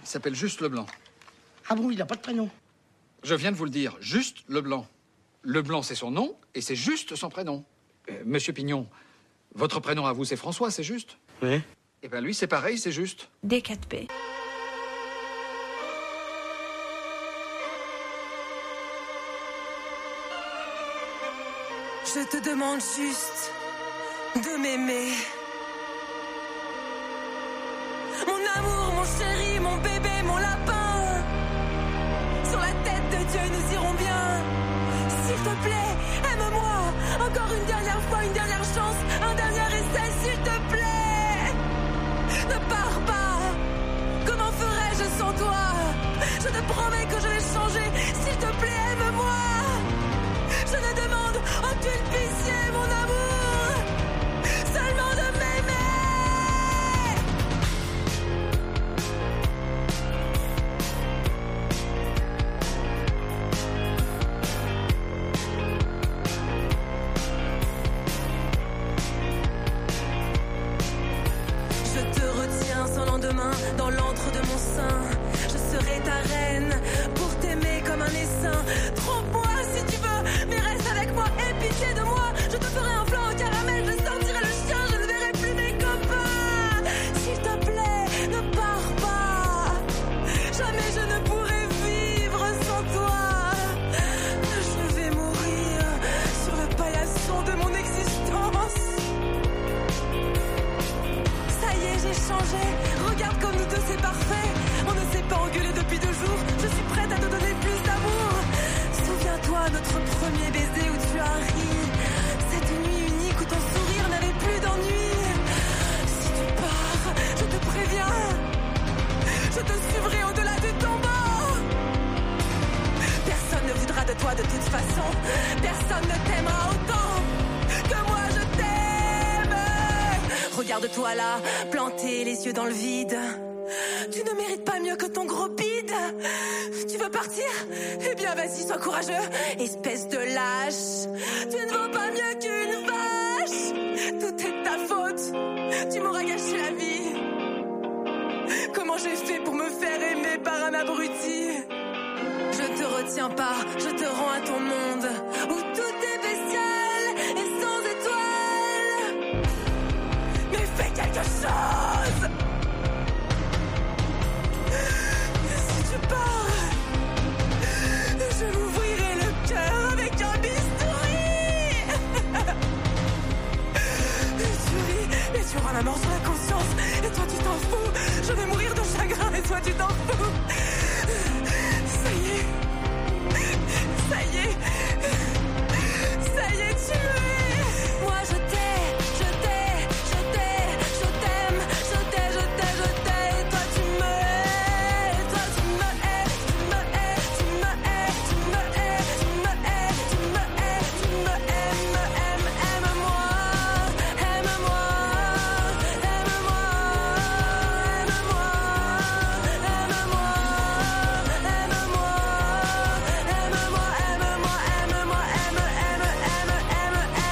Il s'appelle Juste Leblanc. Ah bon, il n'a pas de prénom? Je viens de vous le dire, Juste Leblanc. Leblanc, c'est son nom, et c'est Juste son prénom. Monsieur Pignon, votre prénom à vous, c'est François, c'est juste? Oui. Eh bien, lui, c'est pareil, c'est Juste. D4P. Je te demande juste de m'aimer. Mon amour, mon chéri, mon bébé, mon lapin. Sur la tête de Dieu, nous irons bien. S'il te plaît, aime-moi. Encore une dernière fois, une dernière chance, un dernier essai, s'il te plaît. Ne pars pas. Comment ferais-je sans toi? Je te promets que je vais changer. S'il te plaît, aime-moi. Je ne demande aucune pitié, mon amour. Seulement de m'aimer. Je te retiens sans lendemain dans l'antre de mon sein. Je serai ta reine pour t'aimer comme un essaim. Trompe-moi si tu veux, mais reste avec moi. Aie pitié de moi, je te ferai un flan au caramel. Je sortirai le chien, je ne verrai plus mes copains. S'il te plaît, ne pars pas. Jamais je ne pourrai vivre sans toi. Je vais mourir sur le paillasson de mon existence. Ça y est, j'ai changé. Regarde comme nous deux, c'est parfait. On ne s'est pas engueulé depuis 2 jours. Je suis prête à te donner plus d'amour. Souviens-toi notre premier baiser où tu as ri. Cette nuit unique où ton sourire n'avait plus d'ennui. Si tu pars, je te préviens, je te suivrai au-delà du tombeau. Personne ne voudra de toi de toute façon. Personne ne t'aimera autant que moi je t'aime. Regarde-toi là, planté les yeux dans le vide. Tu ne mérites pas mieux que ton gros bide. Tu veux partir? Eh bien vas-y, sois courageux, espèce de lâche. Tu ne vaux pas mieux qu'une vache. Tout est de ta faute, tu m'auras gâché la vie. Comment j'ai fait pour me faire aimer par un abruti? Je te retiens pas, je te rends à ton monde où tout est bestial et sans étoiles. Mais fais quelque chose. Si tu pars, je m'ouvrirai le cœur avec un bistouri. Tu ris, mais tu auras la mort sur la conscience. Et toi tu t'en fous. Je vais mourir de chagrin et toi tu t'en fous. Ça y est. Ça y est. Ça y est, tu es. Moi je t'ai, je t'ai, je t'ai, je t'aime, je t'ai, je t'ai, je t'ai. Et toi tu me hais, toi tu me hais, tu me hais, tu me hais, tu me hais, tu me hais, tu me hais, tu me aimes, aime-moi, aime-moi, aime-moi, aime-moi, aime-moi, aime-moi, aime-moi, aime-moi, aime-moi, aime,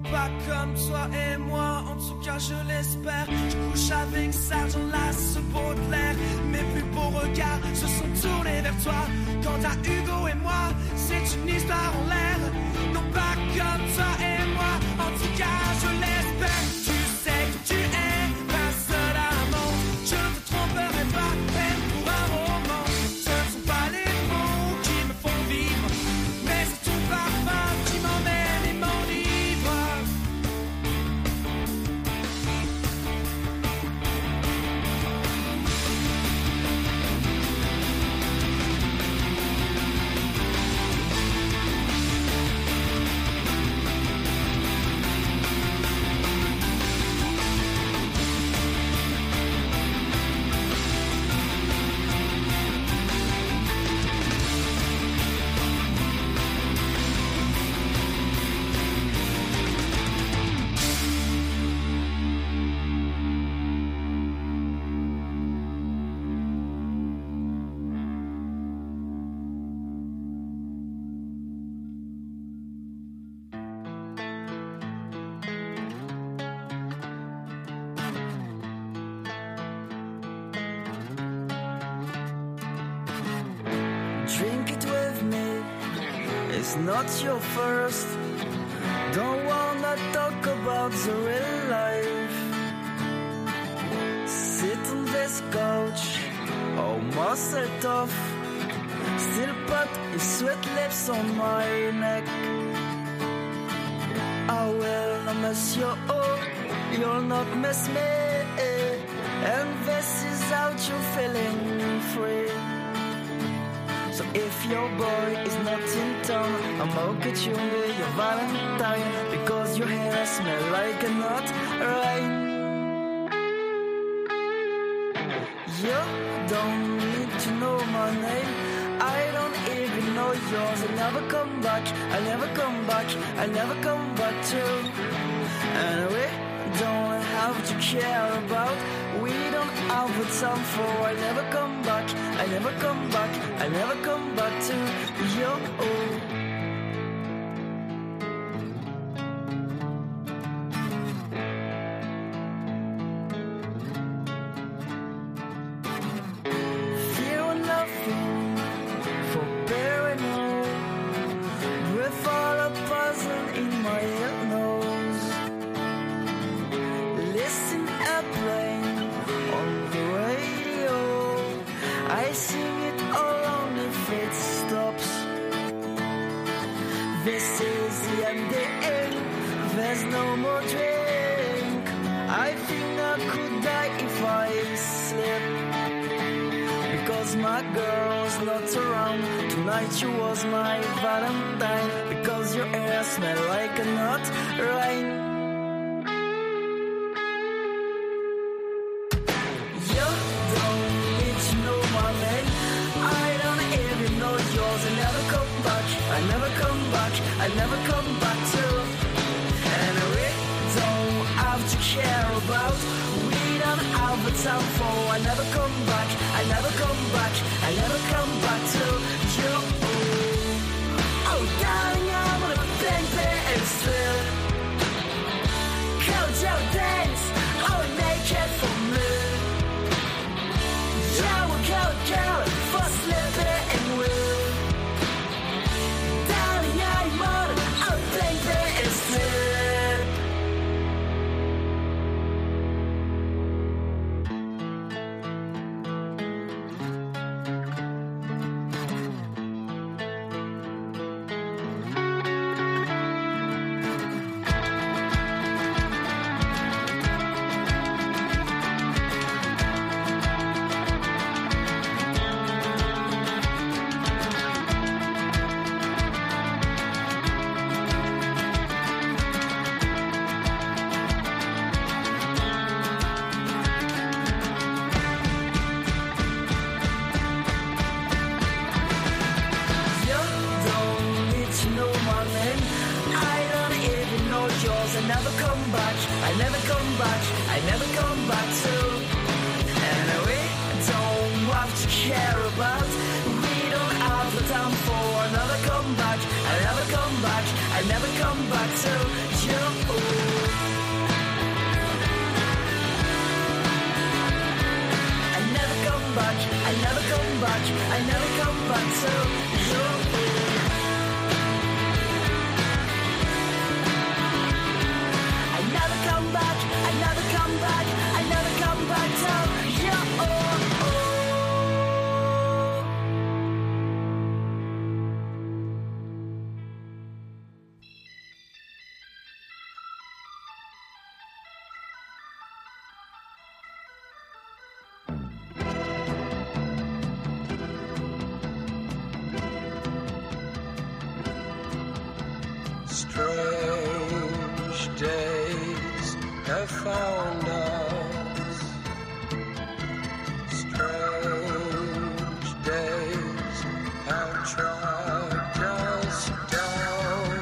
pas comme toi et moi, en tout cas je l'espère. Je couche avec Sergent Lasse Baudelaire. Mes plus beaux regards se sont tournés vers toi. Quant à Hugo et moi, c'est une histoire en l'air. Non pas comme toi et moi, en tout cas je l'espère. Tu sais que tu es ma seule amant. Je ne te tromperai pas, même pour un roman. Ce ne sont pas les mots qui me font vivre, mais c'est ton parfum qui m'emmène et m'enivre. Drink it with me, it's not your first. Don't wanna talk about the real life. Sit on this couch, all muscled off. Still put your sweat lips on my neck. I will not miss you, oh, you'll not miss me. And this is how you're feeling free. So if your boy is not in town, I'ma get you with your Valentine, because your hair smells like a nut rain. You don't need to know my name, I don't even know yours. I'll never come back, I'll never come back, I'll never come back to. And we don't have to care about, we don't have the time for. I'll never come back, I'll never come back, I'll never come back to you. Fear nothing for paranoid, with all a puzzle in my nose. Listen airplane on the radio, I sing it all on if it stops. This is the end, there's no more drink. I think I could die if I slip, because my girl's not around. Tonight you was my Valentine, because your hair smell like a nut rain. You don't need to know my name, I don't even know yours. I never come back, I never come back, I never come back to. And we don't have to care about, we don't have the time for. I never come back, I never come back, I never come back to you. Oh darling, I wanna bang bang and strip. Cold out dance, all naked for me. Yeah, we're cold girl, for slipping and will. Darling, I wanna bang bang and strip. I never come back to. And we don't have to care about, we don't have the time for another comeback. I never come back, I never come back to you. I never come back to you. I never come back, I never come back, I never come back to you. Strange days have found us. Strange days have tracked us down.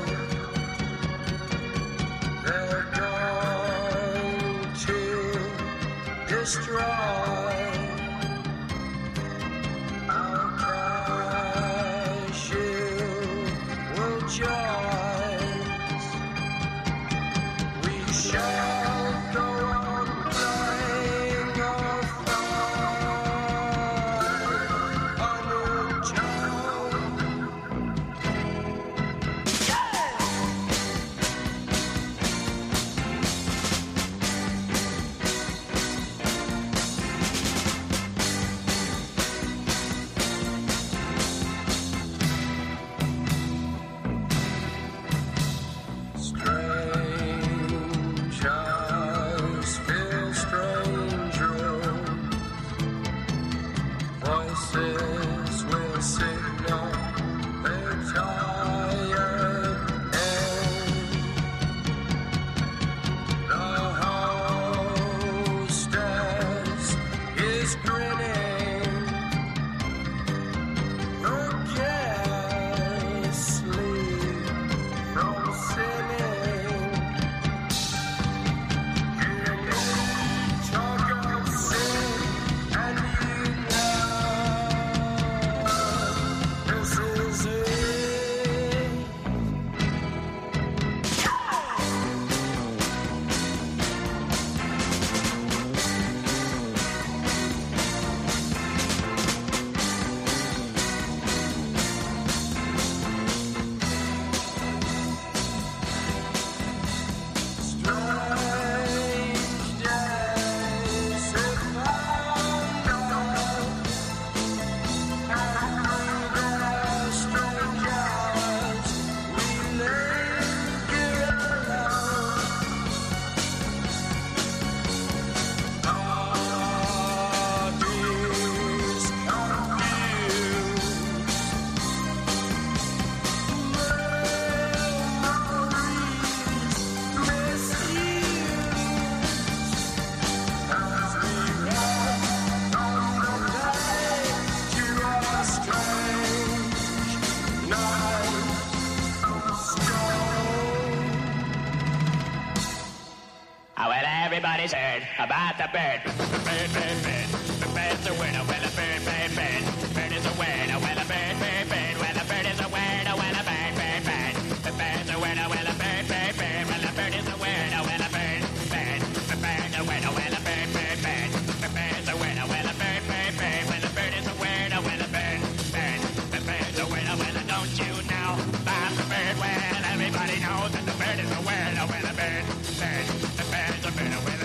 They're going to destroy our crash. You will join. Shall go on playing our fight on your town. Strange eyes fill strange rooms. Voices will signal their tired end. The hostess is grinning. Your guests sleep from sinning. Talk of sin, and you know this is it. Strange days have found us, and through their strange eyes we linger alone. Bodies confused, memories misused. As we walk from the day to our strange night of stone. Oh, well, everybody's heard about the bird. Bird, bird, bird. The bird's a winner. Well, a bird, bird, bird. The bird is a winner. Well, a bird, bird, bird. Well, a bird is a winner. Well, a bird, bird, bird. The bird's a winner. Well, a bird, bird, bird. Well, a bird is a winner. Well, a bird, bird. The bird's a winner. Well, a bird, bird, bird. The bird's a winner. Well, a bird, bird, bird. Well, a bird is a winner. Well, a bird, bird. The bird's a winner. Well, don't you know about the bird? Well, everybody knows that the bird is a winner. Well, a bird, bird. The bird's a winner. Well,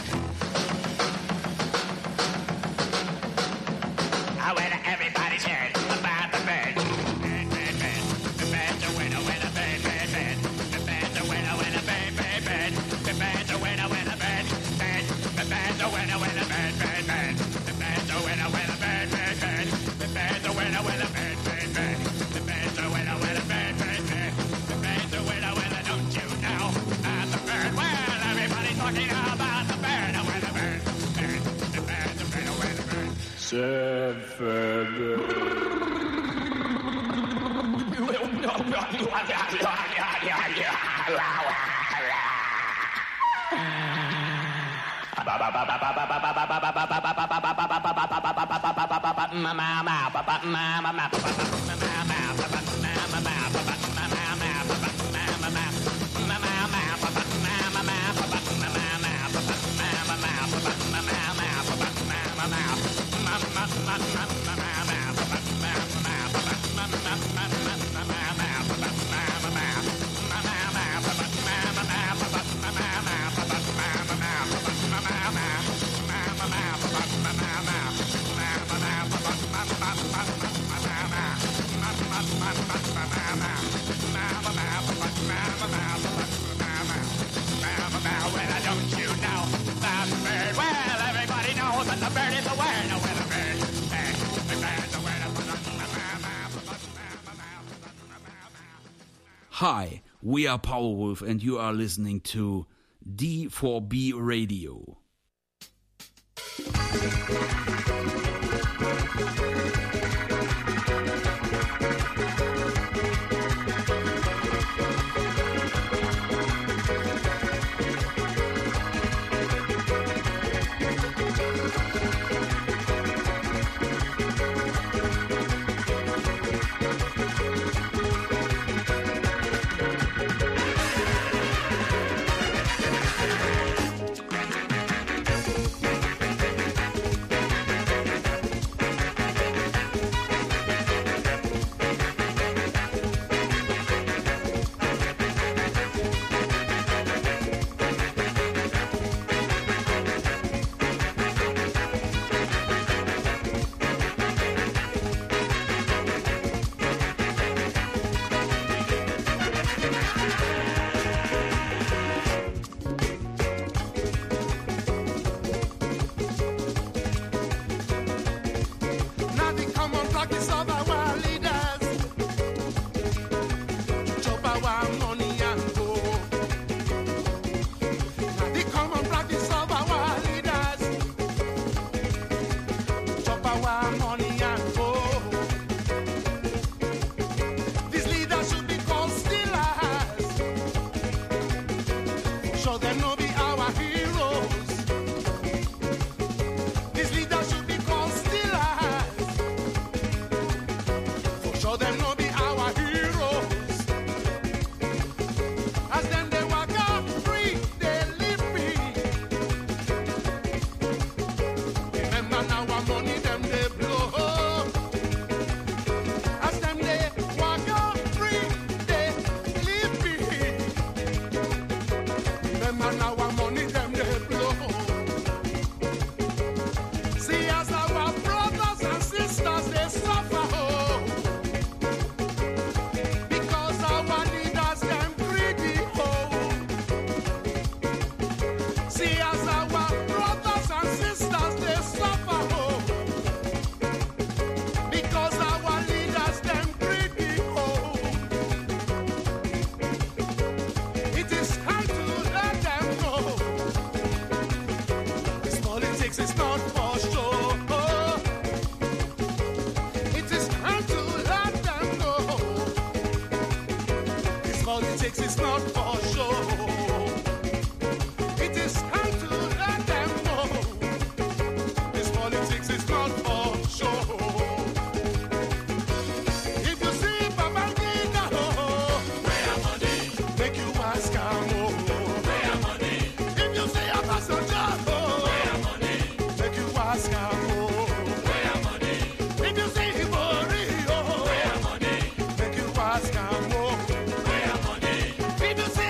well, everybody's heard about the bird. Bird, bird, bird. The bird's a winner. Well, a bird, bird, bird. The bird's a winner. Well, a bird, bird, bird. The bird's a winner. Well, a bird, bird. The bird's a winner. Well, a bird, bird, bird. The bird's a winner. Well, a bird, bird, bird. The bird's a winner. Well, a bird, bird, bird. The bird's a winner. Well, a bird, bird, bird. The bird's a winner. Well, don't you know about the bird? Well, everybody's talking about the bird. Well, a bird, bird. The bird's a winner. Well, a bird. Well, don't you know the bird? Well, everybody knows that the bird is a word. Well, the bird, the bird's a word. Hi, we are Powerwolf and you are listening to D4B Radio. People say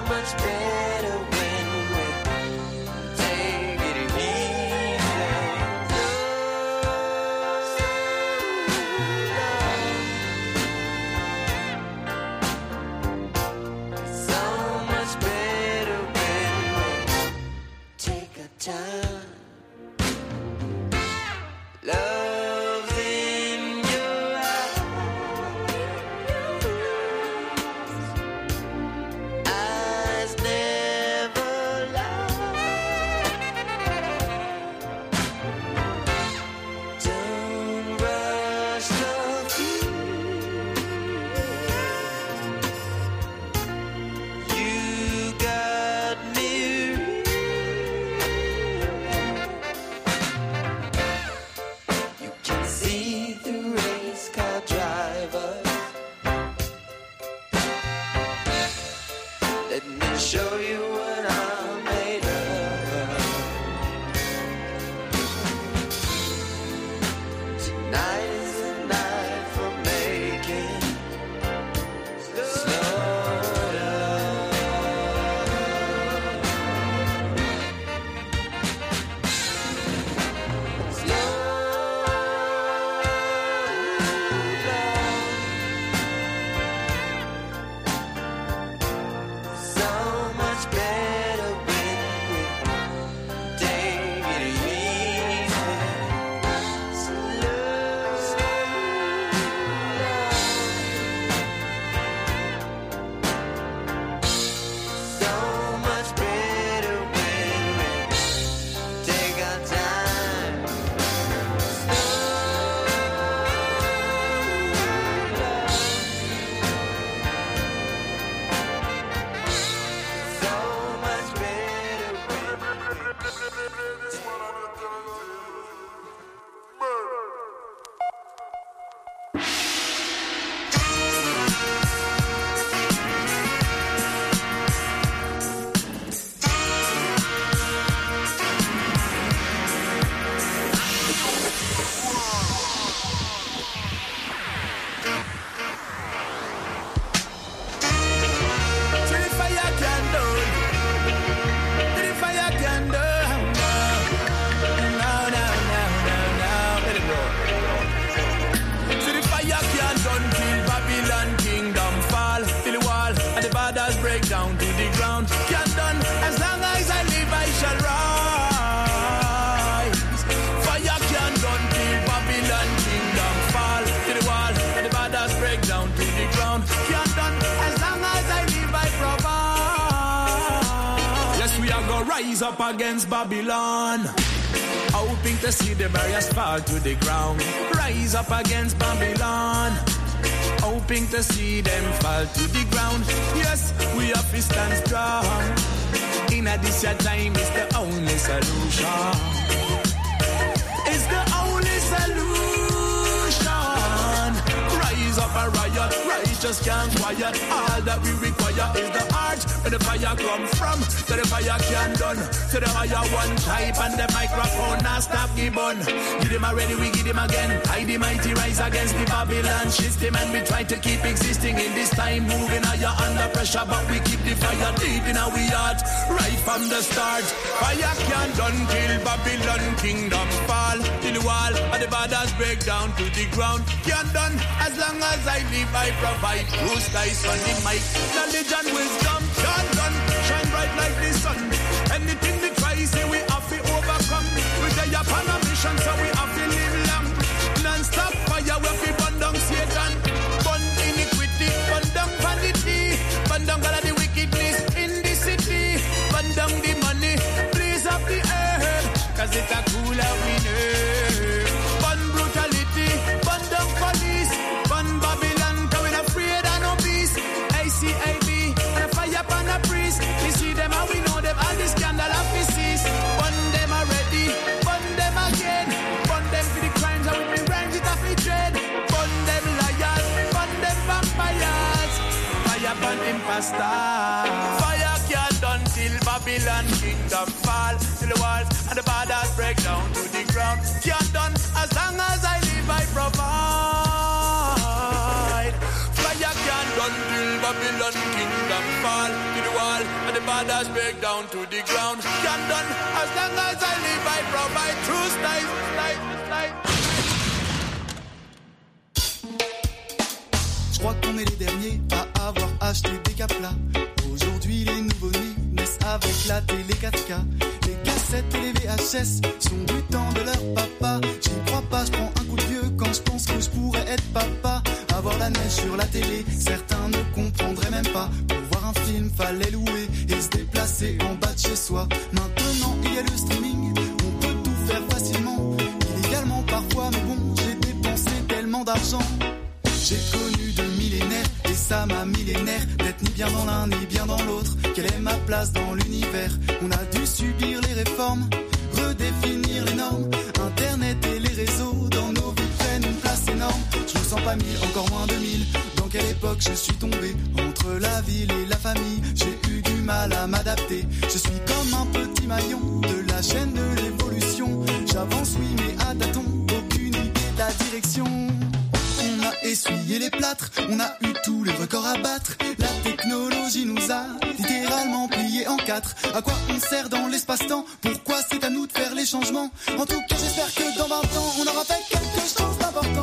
much better when we take it easy. So much better when we take our time. Love's in your eyes never lie. Don't rush the feet. You got me real. You can see the race car drivers. Let me show you what I'm made of. Tonight is the night for making slow love. Slow love. So much better when we take it easy. Slow love. So much better when we take our time. Slow love. So much better when till the fire can burn. Till the fire can burn. Now, let it go. Till the fire can done, till Babylon kingdom fall. Till the wall and the borders break down to the ground. Can done, as long as I live I shall rise. Fire can done, till Babylon kingdom fall. Till the wall and the borders break down to the ground. Can done, as long as I live I provide. Yes, we are gonna rise up against Babylon, hoping to see the barriers fall to the ground. Rise up against Babylon, hoping to see them fall to the ground. Yes, we have to stand strong. In this your time is the only solution. It's the only solution. Rise up a riot, righteous can't quiet. All that we require is the heart where the fire come from. So the fire can done. So the higher one type and the microphone now stop the bun. Give them already, we give them again. I the mighty rise against the Babylon system, and we try to keep existing in this time, moving higher under pressure, but we keep the fire deep in our heart right from the start. Fire can done till Babylon kingdom fall. Till the wall and the borders break down to the ground. Can done, as long as I live I provide. Bruce Tyson in my knowledge and wisdom. Can done, shine bright like the sun. Anything we try, say we have to overcome. We day upon a mission, so we have to live long. Non-stop fire, we have to burn down Satan. Burn iniquity, burn down vanity. Burn down all of the wickedness in the city. Burn down the money, blaze up the earth. Cause it's a cooler winner. Burn brutality, burn down police. Burn Babylon, cause we're not afraid of no peace. ACAB, and a fire upon a priest. We see them and we know them, all this scandal of pieces. Burn them already, burn them again. Burn them for the crimes and we bring rhymes it off the dread. Burn them liars, burn them vampires. Fire burn imposters. Fire can't done till Babylon kingdom fall. Till the walls and the borders break down to the ground. Can't done, as long as I live I provide. Fire can't done till Babylon kingdom fall. Till the wall fathers break down to the ground. Can't done as long as I live, I provide true life. Je crois qu'on est les derniers à avoir acheté des caplas. Aujourd'hui les nouveaux-nés naissent avec la télé 4K. Les cassettes et les VHS sont du temps de leur papa. J'y crois pas, je prends un coup de vieux quand je pense que je pourrais être papa. Avoir la neige sur la télé, certains ne comprendraient même pas. Pour voir un film, fallait louer et se déplacer en bas de chez soi. Maintenant il y a le streaming, on peut tout faire facilement. Illégalement parfois, mais bon, j'ai dépensé tellement d'argent. J'ai connu de millénaires et ça m'a millénaire d'être ni bien dans l'un ni bien dans l'autre. Quelle est ma place dans l'univers? On a dû subir les réformes, redéfinir les normes. Internet et les réseaux dans nos vies prennent une place énorme. Je me sens pas 1000, encore moins 2000. Dans quelle époque je suis tombé? Entre la ville et la famille, j'ai eu du mal à m'adapter. Je suis comme un petit maillon de la chaîne de l'évolution. J'avance oui mais à tâtons, aucune idée de la direction. On a essuyé les plâtres, on a eu tous les records à battre. La technologie nous a littéralement pliés en quatre. À quoi on sert dans l'espace-temps? Pourquoi c'est à nous de faire les changements? En tout cas j'espère que dans 20 ans on aura fait quelque chose d'important.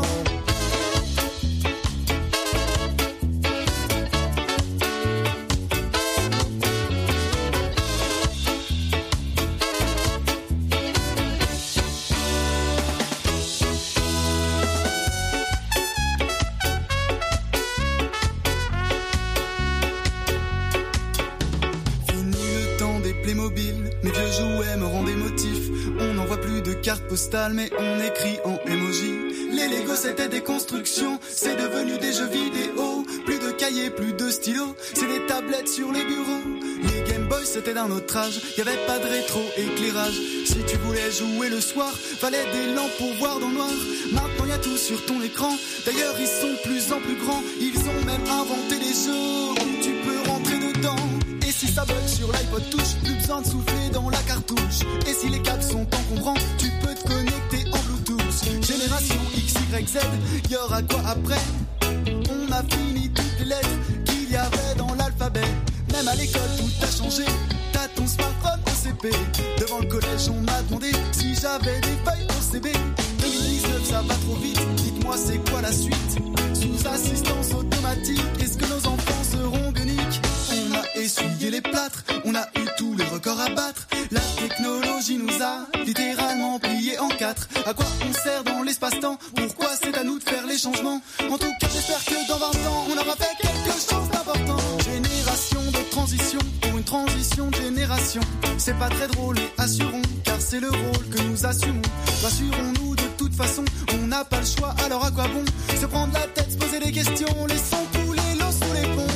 Mes vieux jouets me rendent émotif. On n'envoie plus de cartes postales mais on écrit en emoji. Les Lego c'était des constructions, c'est devenu des jeux vidéo. Plus de cahiers, plus de stylos, c'est des tablettes sur les bureaux. Les Game Boy c'était d'un autre âge, y'avait pas de rétro-éclairage. Si tu voulais jouer le soir, fallait des lampes pour voir dans le noir. Maintenant y a tout sur ton écran, d'ailleurs ils sont de plus en plus grands. Ils ont même inventé des jeux où tu peux rentrer dedans. Et si ça bug sur l'iPod Touch, plus besoin de souffler dans la cartouche. Et si les câbles sont encombrants, tu peux te connecter en Bluetooth. Génération X, Y, Z, y'aura quoi après? On a fini toutes les lettres qu'il y avait dans l'alphabet. Même à l'école tout a changé, t'as ton smartphone au CP. Devant le collège on m'a demandé si j'avais des feuilles au CB. 2019 ça va trop vite, dites-moi c'est quoi la suite? Sous assistance automatique, est-ce que nos enfants seront bioniques? On a essuyé les plâtres, on a eu tous les records à battre. La technologie nous a littéralement pliés en quatre. À quoi on sert dans l'espace-temps? Pourquoi c'est à nous de faire les changements? En tout cas j'espère que dans 20 ans on aura fait quelque chose d'important. Génération de transition, pour une transition de génération. C'est pas très drôle et assurons, car c'est le rôle que nous assumons. Rassurons-nous de toute façon, on n'a pas le choix, alors à quoi bon se prendre la tête, se poser des questions? Laissons couler l'eau sous les ponts.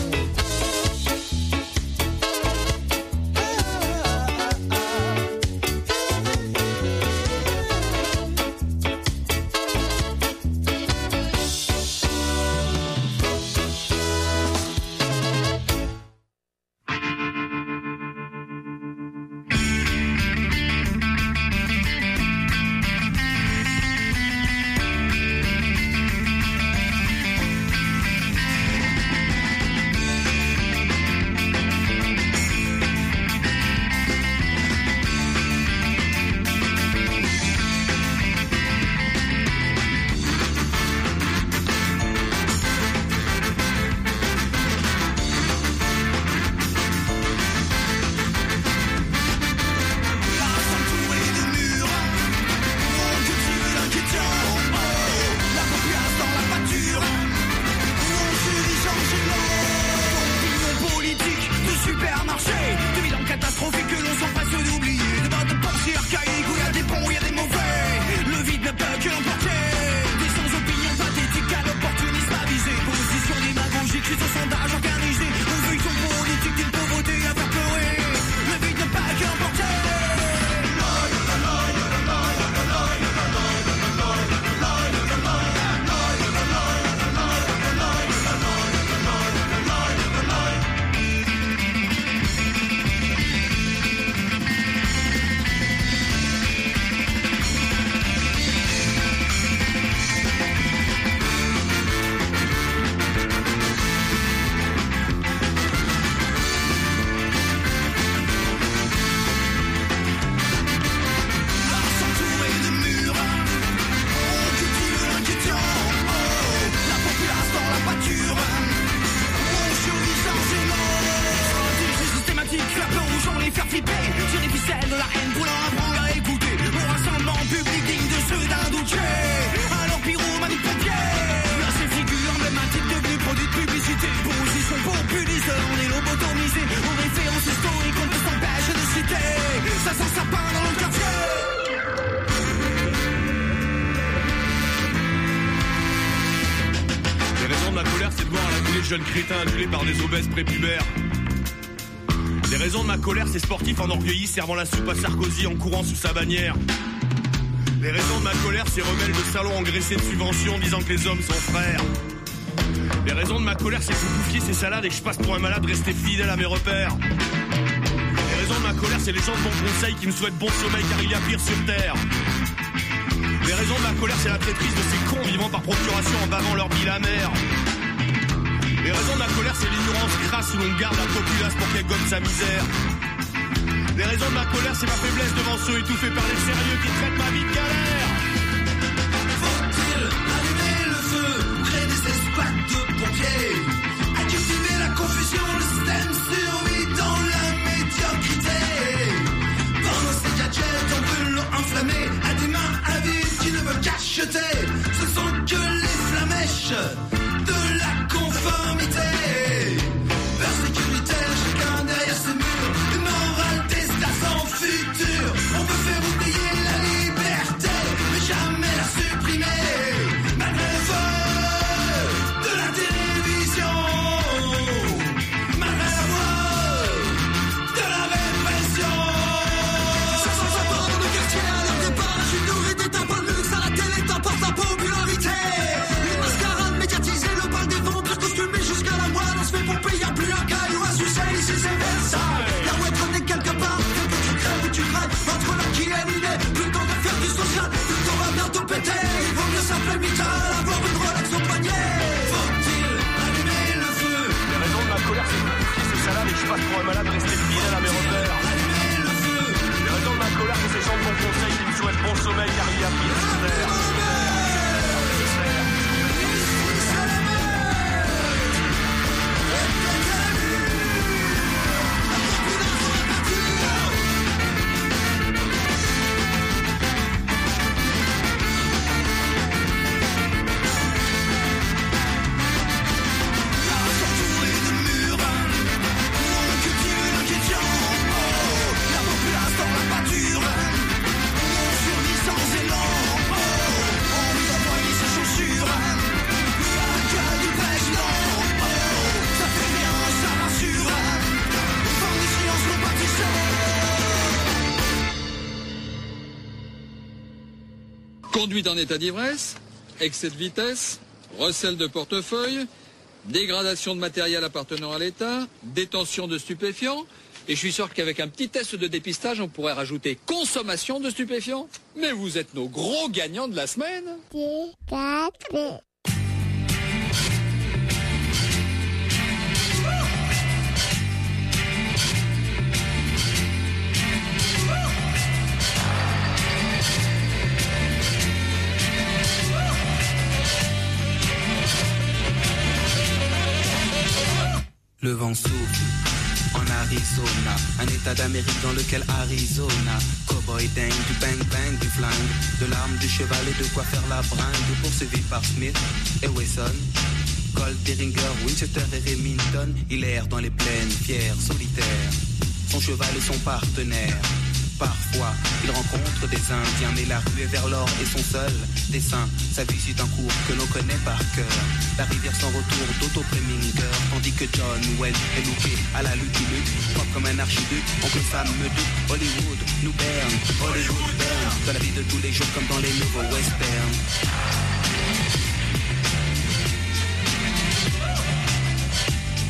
sans les faire flipper. Sur les ficelles de la haine pour leur apprendre à écouter. Au rassemblement public digne de ceux d'un douché. Alors pyromanie de pompier. Là ces figures emblématiques devenues produits de publicité. Pour aussi sont populistes, on est lobotomisés. Aux références historiques on peut s'empêcher de citer. Ça sent sapin dans le quartier. Les raisons de ma colère, c'est de voir la coulée de jeunes crétins adulés par des obèses prépubères. Les raisons de ma colère, c'est sportifs enorgueillis servant la soupe à Sarkozy en courant sous sa bannière. Les raisons de ma colère, c'est rebelles de salons engraissés de subventions disant que les hommes sont frères. Les raisons de ma colère, c'est que vous bouffiez ces salades et que je passe pour un malade resté fidèle à mes repères. Les raisons de ma colère, c'est les gens de bon conseil qui me souhaitent bon sommeil car il y a pire sur terre. Les raisons de ma colère, c'est la traîtrise de ces cons vivant par procuration en bavant leur bile amère. Les raisons de ma colère, c'est l'ignorance crasse où l'on garde la populace pour qu'elle gomme sa misère. Les raisons de ma colère, c'est ma faiblesse devant ceux étouffés par les sérieux qui traitent ma vie de galère. Faut-il allumer le feu, créer des escouades de pompiers, à cultiver la confusion, le système survit dans la médiocrité. Pendant ces gadgets en brûlant enflammés, à des mains avides qui ne veulent qu'acheter, ce sont que les flamèches de la conformité. Peur sécuritaire, chacun derrière ses murs, une morale d'estat sans futur. On peut faire oublier la liberté, mais jamais la supprimer. Malgré le feu de la télévision, malgré la voix de la répression. 500 apports dans nos quartiers à leur départ, une nourrie des tapins de luxe à la télé t'apporte la popularité. Une mascarade médiatisée, le bal des vampires costumés jusqu'à la moelle. On se fait pomper, y'a plus un caillou à sucer, ici c'est Versailles. La web est quelque part, quelque tu crèves ou tu crèves. Entre là qui est l'idée, plus le temps de faire du social, plus le temps va bientôt péter. Il vaut mieux s'appeler Mittal, avoir une Rolex au poignet. Faut-il allumer le feu? Les raisons de ma colère, c'est que vous bouffiez ces salades et que je passe pour un malade resté fidèle à mes repères. Les raisons de ma colère, c'est ces gens de bon conseil qui me souhaitent bon sommeil car il y a pire sur terre. Conduite en état d'ivresse, excès de vitesse, recel de portefeuille, dégradation de matériel appartenant à l'État, détention de stupéfiants, et je suis sûr qu'avec un petit test de dépistage, on pourrait rajouter consommation de stupéfiants. Mais vous êtes nos gros gagnants de la semaine. Le vent souffle en Arizona, un état d'Amérique dans lequel Arizona, cowboy dingue, du bang bang, du flingue, de l'arme, du cheval et de quoi faire la bringue, poursuivi par Smith et Wesson, Colt, Derringer, Winchester et Remington. Il erre dans les plaines, fier, solitaire, son cheval et son partenaire. Parfois, il rencontre des Indiens, mais la rue est vers l'or et son seul dessin. Sa vie suit un cours que l'on connaît par cœur. La rivière sans retour d'Otto Preminger, tandis que John Wells est looké à la Lucky Luke, propre comme un archiduc, oncle Sam Meduc. Hollywood nous berne, Hollywood berne, dans la vie de tous les jours comme dans les nouveaux westerns.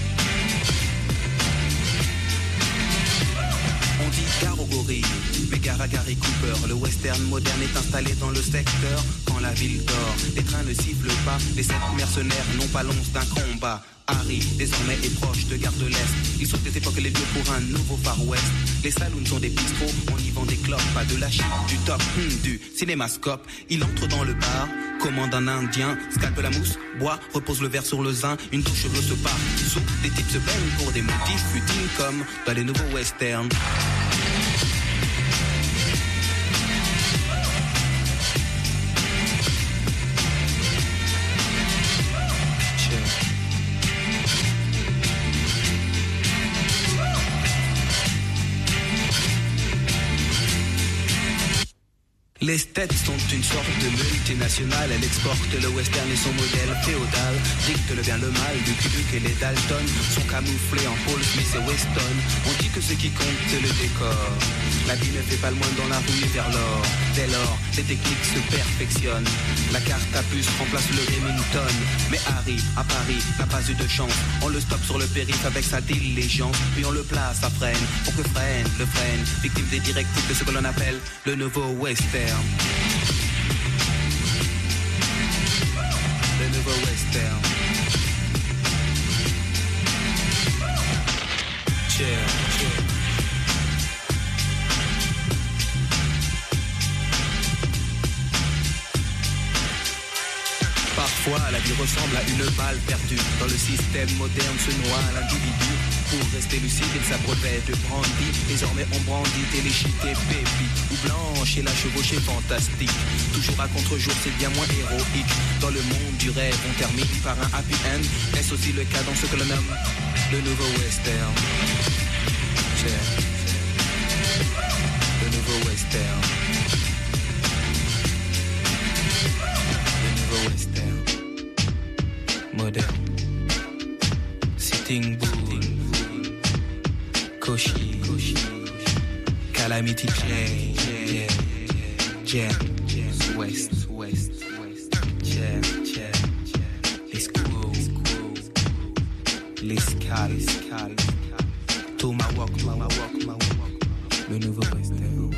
On dit gare aux gorilles, mais gare à Gary Cooper. Le western moderne est installé dans le secteur. Quand la ville dort, les trains ne sifflent pas. Les 7 mercenaires n'ont pas l'once d'un combat. Harry, désormais, est proche de Gare de l'Est. Ils sont des époques les lieux pour un nouveau Far West. Les saloons sont des bistrots, on y vend des clopes. Pas de la chip, du top, du cinémascope. Il entre dans le bar, commande un indien, scalpe la mousse, boit, repose le verre sur le zin. Une douche cheveux se part, sous, des types se baignent pour des motifs futiles comme dans les nouveaux westerns. Les States sont une sorte de multinationale. Elle exporte le western et son modèle féodal. Dicte le bien le mal, Lucky Luke et les Dalton sont camouflés en Paul Smith et Weston. On dit que ce qui compte c'est le décor. La vie ne fait pas le moins dans la rue vers l'or. Dès lors, les techniques se perfectionnent. La carte à puce remplace le Remington. Mais Harry, à Paris, n'a pas eu de chance. On le stoppe sur le périph' avec sa diligence. Puis on le place à freine, pour que freine, le freine. Victime des directives de ce que l'on appelle le nouveau western. Le nouveau western. Parfois, la vie ressemble à une balle perdue. Dans le système moderne se noie l'individu. Pour rester lucide, il s'abreuvait de brandy. Désormais, on brandit téléchité, pépite ou blanche et la chevauchée fantastique. Toujours à contre-jour, c'est bien moins héroïque. Dans le monde du rêve, on termine par un happy end. Est-ce aussi le cas dans ce que l'on nomme le nouveau western? Le nouveau western. Le nouveau western. Moderne. Sitting Bull. Koshi, Calamity Jam, West, Jam, les Squirrels, les Scal, Tomahawk, le nouveau western.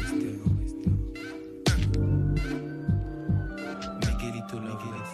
Miguelito Loveless.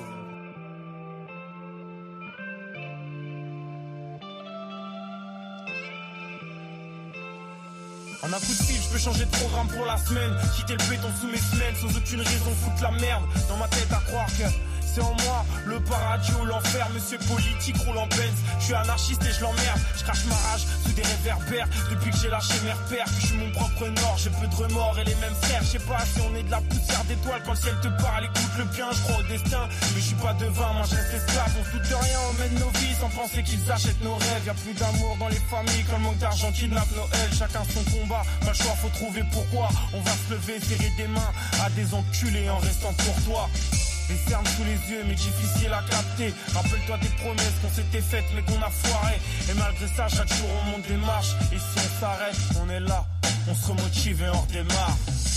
En un coup de fil, je peux changer de programme pour la semaine. Quitter le béton sous mes semelles, sans aucune raison, foutre la merde dans ma tête à croire que c'est en moi, le paradis ou l'enfer. Monsieur politique roule en Benz, je suis anarchiste et je l'emmerde. Je crache ma rage sous des réverbères. Depuis que j'ai lâché mes repères, que je suis mon propre nord. J'ai peu de remords et les mêmes frères. Je sais pas si on est de la poussière d'étoiles. Quand le ciel te parle, écoute le bien, je crois au destin. Mais je suis pas devin, moi je reste esclave. On fout de rien, on mène nos vies sans penser qu'ils achètent nos rêves. Y'a plus d'amour dans les familles quand le manque d'argent kidnappe Noël. Chacun son combat, pas le choix, faut trouver pourquoi. On va se lever, serrer des mains à des enculés en restant pour toi. Les cernes sous les yeux mais difficile à capter. Rappelle-toi des promesses qu'on s'était faites mais qu'on a foiré. Et malgré ça chaque jour on monte des marches. Et si on s'arrête, on est là, on se remotive et on redémarre.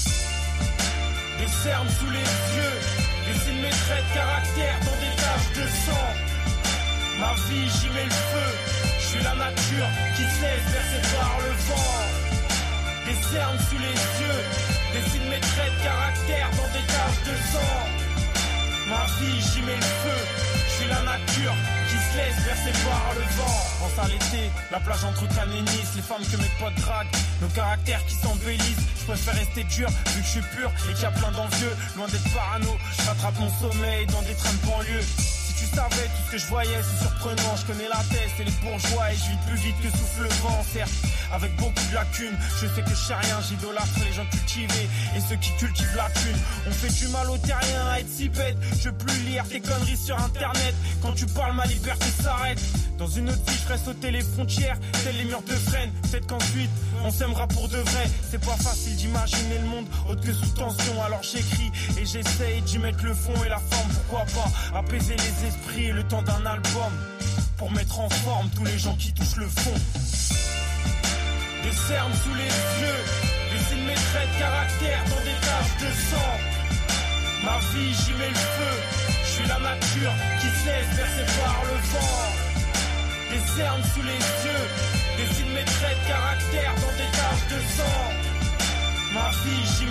Des cernes sous les yeux, des signes mes traits de caractère dans des taches de sang. Ma vie j'y mets le feu, je suis la nature qui se laisse bercer par le vent. Des cernes sous les yeux, des signes mes traits de caractère dans des taches de sang. Ma vie, j'y mets le feu, je suis la nature qui se laisse bercer par le vent. Pense à l'été, la plage entre Cannes et Nice, les femmes que mes potes draguent, nos caractères qui s'embellissent. Je préfère rester dur, vu que je suis pur et qu'il y a plein d'envieux. Loin d'être parano, je rattrape mon sommeil dans des trains de banlieue. Si tu savais tout ce que je voyais, c'est surprenant. Je connais la tête et les bourgeois et je vis plus vite que souffle le vent. Certes, avec beaucoup de lacunes, je sais que je sais rien. J'idolâtre les gens cultivés et ceux qui cultivent la thune. On fait du mal aux terriens à être si bête. Je veux plus lire tes conneries sur internet. Quand tu parles, ma liberté s'arrête. Dans une autre vie, je ferai sauter les frontières, tels les murs de freine. Peut-être qu'ensuite, on s'aimera pour de vrai. C'est pas facile d'imaginer le monde autre que sous tension. Alors j'écris et j'essaye d'y mettre le fond et la forme. Pourquoi pas apaiser les esprits et le temps d'un album, pour mettre en forme tous les gens qui touchent le fond. Des cernes sous les yeux, des signes mes traits de caractère dans des taches de sang. Ma vie j'y mets le feu, je suis la nature qui se laisse bercer par le vent. Des cernes sous les yeux, des signes mes traits de caractère dans des taches de sang. Ma vie j'y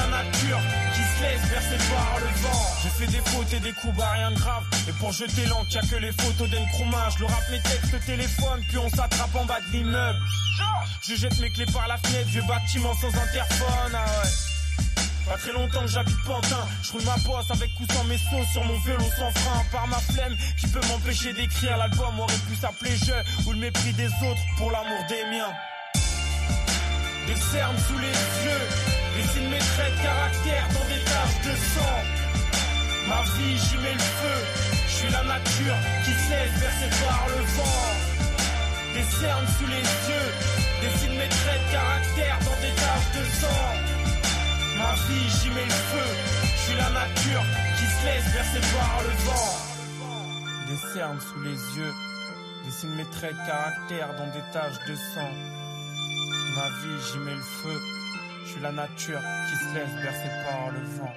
la nature qui se laisse bercer par le vent. J'ai fait des fautes et des coups, bah rien de grave. Et pour jeter l'encre, y'a que les photos d'Nkrumah. Je le rappe mes textes téléphone, puis on s'attrape en bas de l'immeuble. Je jette mes clés par la fenêtre, vieux bâtiment sans interphone, ah ouais. Pas très longtemps que j'habite Pantin. Je roule ma bosse avec ou sans mes sauts sur mon vélo sans frein. Par ma flemme qui peut m'empêcher d'écrire. L'album aurait pu s'appeler Je ou le mépris des autres pour l'amour des miens. Des cernes sous les yeux, dessine mes traits de caractère dans des taches de sang. Ma vie j'y mets le feu, je suis la nature qui se laisse bercer par le vent. Des cernes sous les yeux, dessine mes traits de caractère dans des taches de sang. Ma vie j'y mets le feu, je suis la nature qui se laisse bercer par le vent. Des cernes sous les yeux, dessine mes traits de caractère dans des taches de sang. Ma vie j'y mets le feu, je suis la nature qui se laisse bercer par le vent.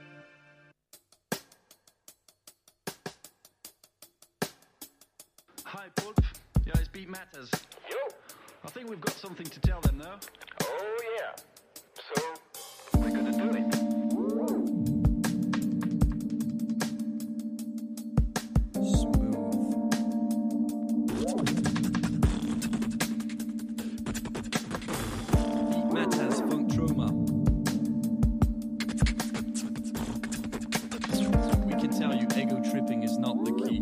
Hi, Pulp. Yeah, it's Beat Matters. Yo. I think we've got something to tell them, though. Oh, yeah. So, we're gonna do it. Beat Matters, Funk Trauma. We can tell you ego tripping is not the key.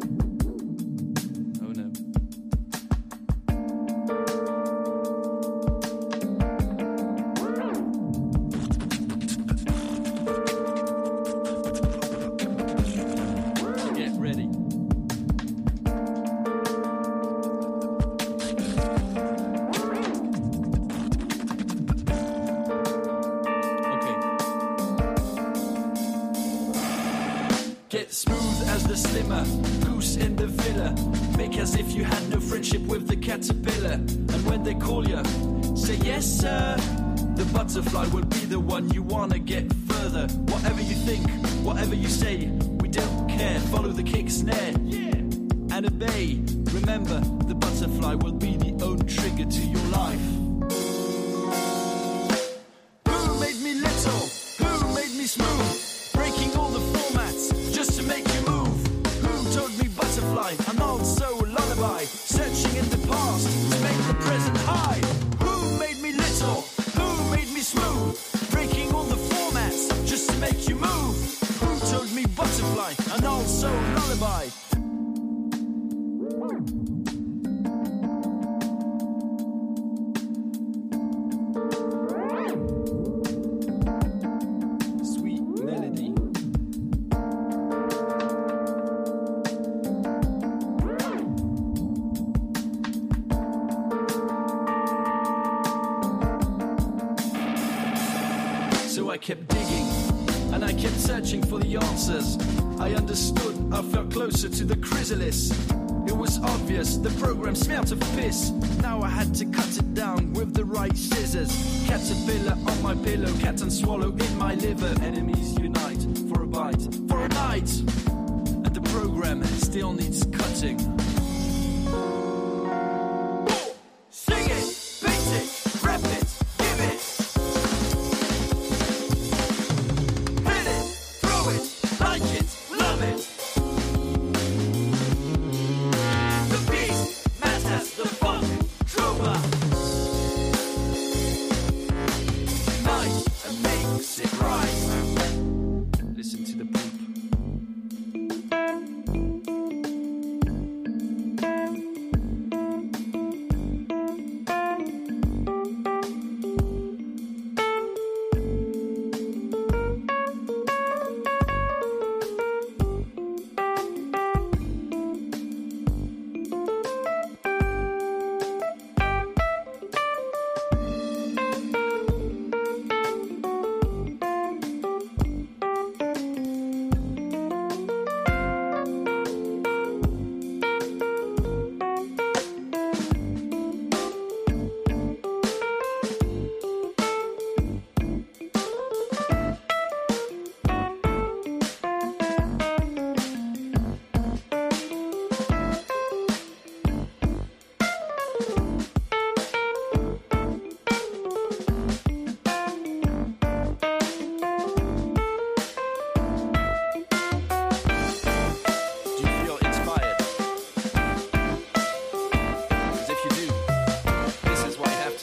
Goose in the villa. Make as if you had no friendship with the caterpillar. And when they call you, say yes sir. The butterfly will be the one you wanna get further. Whatever you think, whatever you say, we don't care. Follow the kick snare, yeah, and obey. Remember, the butterfly will be the own trigger to your life. Who made me little? Who made me smooth? Breaking all the formats just to make you move. Told me butterfly, and also a lullaby. Searching in the past to make the present high. Who made me little? Who made me smooth? Breaking all the formats just to make you move. Who told me butterfly, and also a lullaby? Kept digging, and I kept searching for the answers. I understood, I felt closer to the chrysalis. It was obvious, the program smelt of piss. Now I had to cut it down with the right scissors. Caterpillar on my pillow, cat and swallow in my liver. Enemies unite for a bite, for a night. And the program still needs cutting. Sing it, beat it, rap it.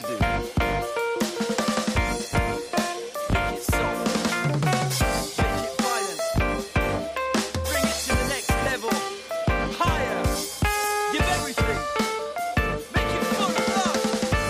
do. Make it soft, make it violent, bring it to the next level, higher, give everything, make it full of love.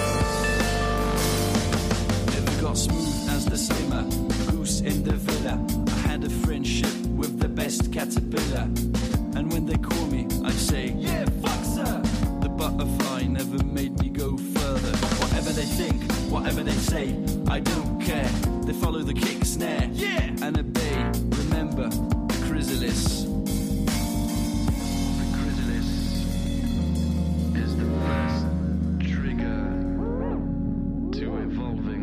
Never got smooth as the slimmer goose in the villa. I had a friendship with the best caterpillar, and when they call me, I say, yeah, fuck sir. The butterfly never made me go further. Whatever they think, whatever they say, I don't care. They follow the kick snare, yeah, and obey. Remember the chrysalis. The chrysalis is the first trigger to evolving.